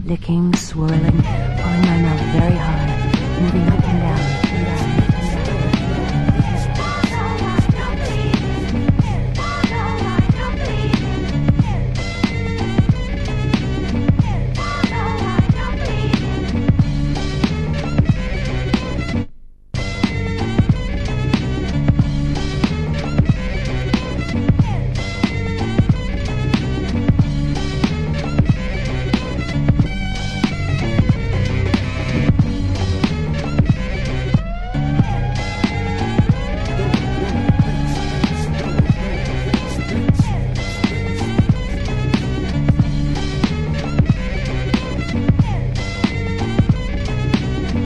licking, swirling, pulling my mouth very hard, moving up and down and down.